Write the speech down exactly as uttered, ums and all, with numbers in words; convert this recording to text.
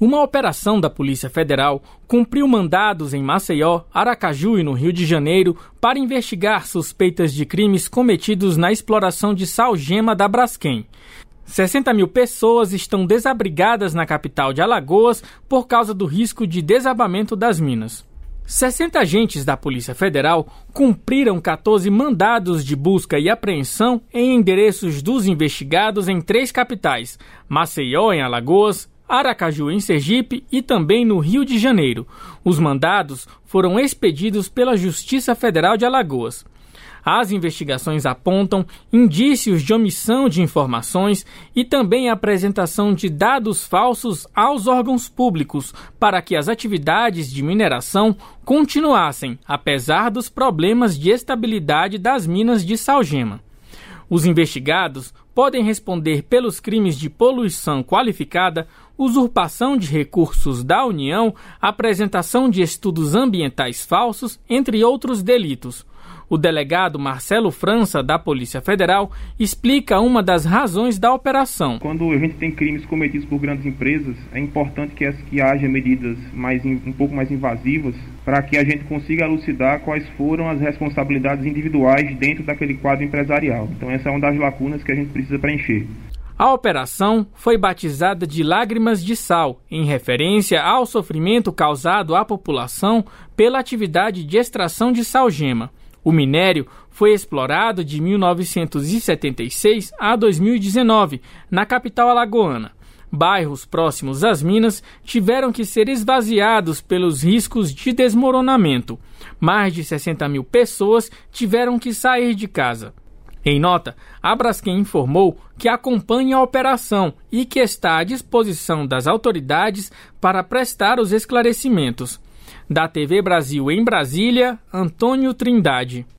Uma operação da Polícia Federal cumpriu mandados em Maceió, Aracaju e no Rio de Janeiro para investigar suspeitas de crimes cometidos na exploração de sal-gema da Braskem. sessenta mil pessoas estão desabrigadas na capital de Alagoas por causa do risco de desabamento das minas. sessenta agentes da Polícia Federal cumpriram quatorze mandados de busca e apreensão em endereços dos investigados em três capitais: Maceió, em Alagoas, Aracaju, em Sergipe e também no Rio de Janeiro. Os mandados foram expedidos pela Justiça Federal de Alagoas. As investigações apontam indícios de omissão de informações e também a apresentação de dados falsos aos órgãos públicos para que as atividades de mineração continuassem, apesar dos problemas de estabilidade das minas de sal-gema. Os investigados podem responder pelos crimes de poluição qualificada, usurpação de recursos da União, apresentação de estudos ambientais falsos, entre outros delitos. O delegado Marcelo França, da Polícia Federal, explica uma das razões da operação. Quando a gente tem crimes cometidos por grandes empresas, é importante que, que haja medidas mais, um pouco mais invasivas para que a gente consiga elucidar quais foram as responsabilidades individuais dentro daquele quadro empresarial. Então essa é uma das lacunas que a gente precisa preencher. A operação foi batizada de Lágrimas de Sal, em referência ao sofrimento causado à população pela atividade de extração de sal-gema. O minério foi explorado de mil novecentos e setenta e seis a dois mil e dezenove, na capital alagoana. Bairros próximos às minas tiveram que ser esvaziados pelos riscos de desmoronamento. Mais de sessenta mil pessoas tiveram que sair de casa. Em nota, a Braskem informou que acompanha a operação e que está à disposição das autoridades para prestar os esclarecimentos. Da T V Brasil em Brasília, Antônio Trindade.